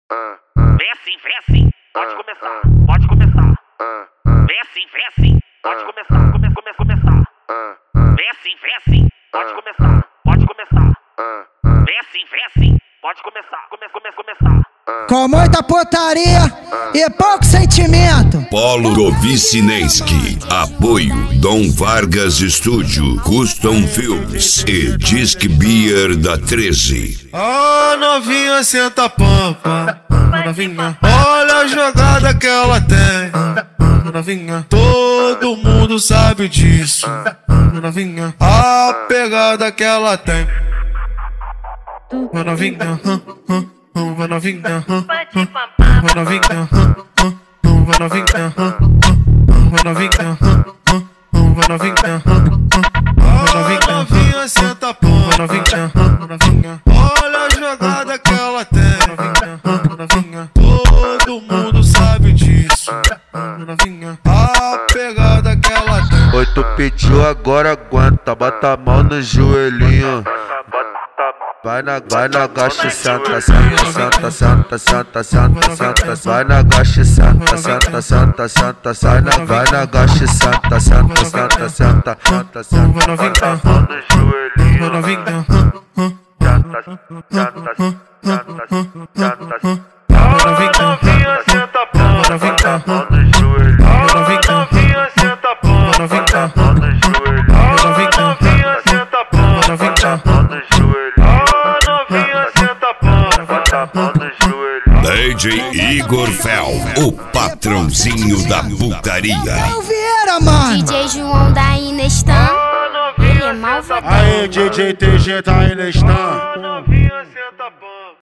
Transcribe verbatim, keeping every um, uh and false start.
Vem assim, vem assim, pode começar, pode começar. Vem assim, vem assim, pode começar, come, come, começar. Vem assim, vem assim, pode começar, pode começar. Vem assim, vem assim, pode começar, come, come, começar. Com muita putaria e pouco sentimento. Polo Govicinenski. Apoio Dom Vargas Estúdio, Custom Films e Disc Beer da treze. Ah, novinha senta a pampa, novinha. Olha a jogada que ela tem, novinha. Todo mundo sabe disso, novinha. A pegada que ela tem, novinha. Vai novinha, vai novinha, vai novinha, vai novinha, vai novinha, vai novinha, senta a porra, vai novinha, novinha. Olha a jogada que ela tem, novinha, novinha. Todo mundo sabe disso, novinha. A pegada que ela tem. Oi, tu pediu, agora aguenta, bota a mão no joelhinho. Vai na, vai na gacha, senta, senta, senta, senta, senta, senta, senta. Vai na gacha, senta, senta, senta, senta, senta. Vai na gacha, senta, senta, senta, senta, senta, senta. Vai novinha, vai novinha, Senta, senta, senta, senta, senta. vai novinha, senta a porra, vai novinha, vai novinha, senta a porra, vai novinha, vai novinha, senta a porra, vai novinha. D J Igor Fel, o patrãozinho da putaria. É o Vieira, mano. D J João da Inestan, ele é malvadão. Aê, D J T G tá aí, Nestan.